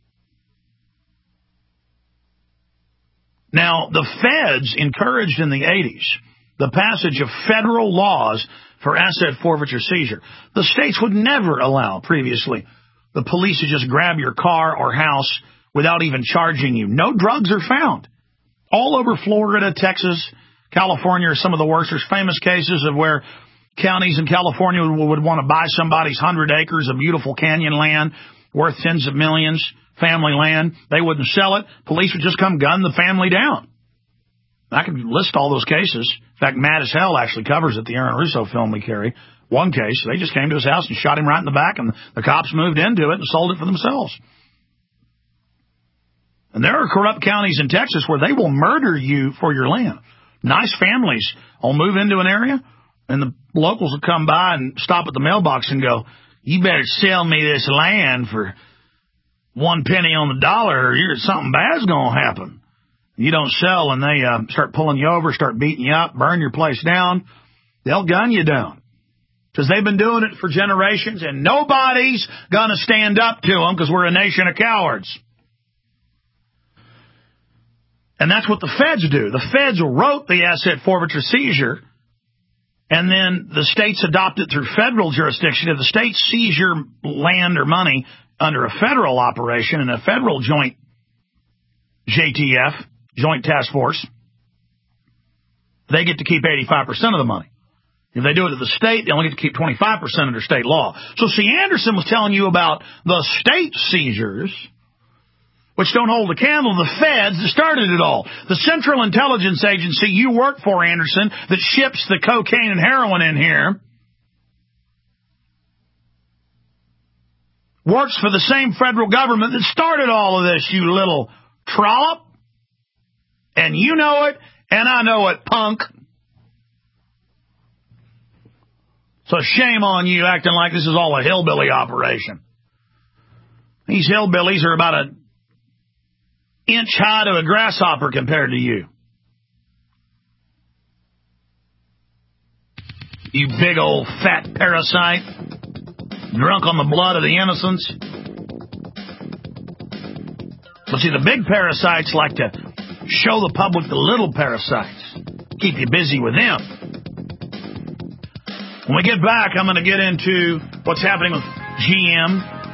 Now, the feds encouraged in the eighties the passage of federal laws for asset forfeiture seizure. The states would never allow previously the police to just grab your car or house without even charging you. No drugs are found. All over Florida, Texas, California are some of the worst. There's famous cases of where counties in California would, would want to buy somebody's hundred acres of beautiful canyon land worth tens of millions, family land. They wouldn't sell it. Police would just come gun the family down. I could list all those cases. In fact, Mad as Hell actually covers it, the Aaron Russo film we carry. One case, they just came to his house and shot him right in the back, and the cops moved into it and sold it for themselves. And there are corrupt counties in Texas where they will murder you for your land. Nice families will move into an area, and the locals will come by and stop at the mailbox and go, you better sell me this land for one penny on the dollar, or something bad's going to happen. You don't sell, and they uh, start pulling you over, start beating you up, burn your place down. They'll gun you down. Because they've been doing it for generations, and nobody's going to stand up to them because we're a nation of cowards. And that's what the feds do. The feds wrote the asset forfeiture seizure, and then the states adopt it through federal jurisdiction. If the states seize your land or money under a federal operation and a federal joint J T F, Joint Task Force, they get to keep eighty-five percent of the money. If they do it to the state, they only get to keep twenty-five percent under state law. So, see, Anderson was telling you about the state seizures, which don't hold a candle to the feds that started it all. The Central Intelligence Agency you work for, Anderson, that ships the cocaine and heroin in here, works for the same federal government that started all of this, you little trollop. And you know it, and I know it, punk. So shame on you acting like this is all a hillbilly operation. These hillbillies are about an inch high to a grasshopper compared to you. You big old fat parasite, drunk on the blood of the innocents. But see, the big parasites like to show the public the little parasites. Keep you busy with them. When we get back, I'm going to get into what's happening with G M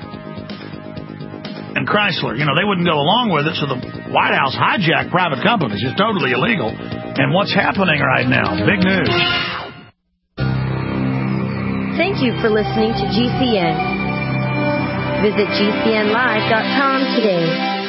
and Chrysler. You know, they wouldn't go along with it, so the White House hijacked private companies. It's totally illegal. And what's happening right now? Big news. Thank you for listening to G C N. Visit G C N live dot com today.